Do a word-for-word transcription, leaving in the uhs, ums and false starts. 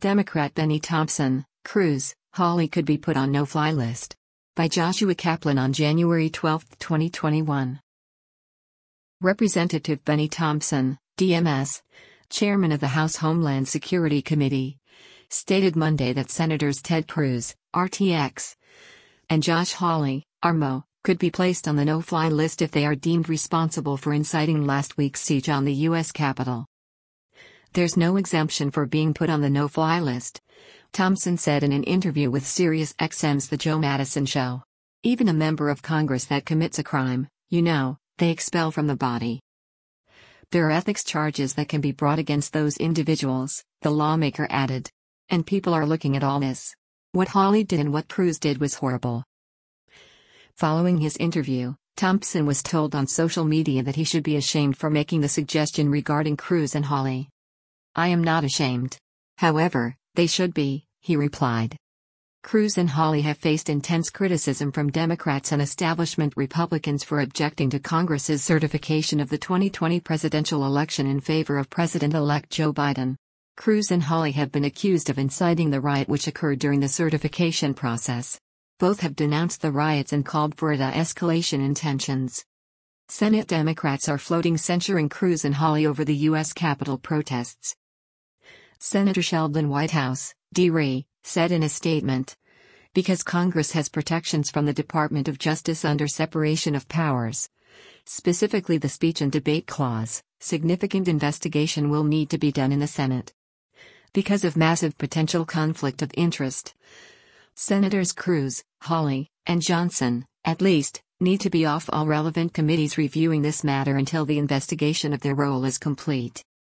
Democrat Benny Thompson, Cruz, Hawley could be put on no-fly list. By Joshua Kaplan on January twelfth, twenty twenty-one. Representative Benny Thompson, D M S, chairman of the House Homeland Security Committee, stated Monday that Senators Ted Cruz, R T X, and Josh Hawley, R M O, could be placed on the no-fly list if they are deemed responsible for inciting last week's siege on the U S Capitol. There's no exemption for being put on the no-fly list, Thompson said in an interview with Sirius X M's The Joe Madison Show. Even a member of Congress that commits a crime, you know, they expel from the body. There are ethics charges that can be brought against those individuals, the lawmaker added. And people are looking at all this. What Hawley did and what Cruz did was horrible. Following his interview, Thompson was told on social media that he should be ashamed for making the suggestion regarding Cruz and Hawley. I am not ashamed. However, they should be, he replied. Cruz and Hawley have faced intense criticism from Democrats and establishment Republicans for objecting to Congress's certification of the twenty twenty presidential election in favor of President-elect Joe Biden. Cruz and Hawley have been accused of inciting the riot which occurred during the certification process. Both have denounced the riots and called for a de-escalation intentions. Senate Democrats are floating censuring Cruz and Hawley over the U S Capitol protests. Senator Sheldon Whitehouse, D R I, said in a statement, because Congress has protections from the Department of Justice under separation of powers, specifically the speech and debate clause, significant investigation will need to be done in the Senate. Because of massive potential conflict of interest, Senators Cruz, Hawley, and Johnson, at least, need to be off all relevant committees reviewing this matter until the investigation of their role is complete.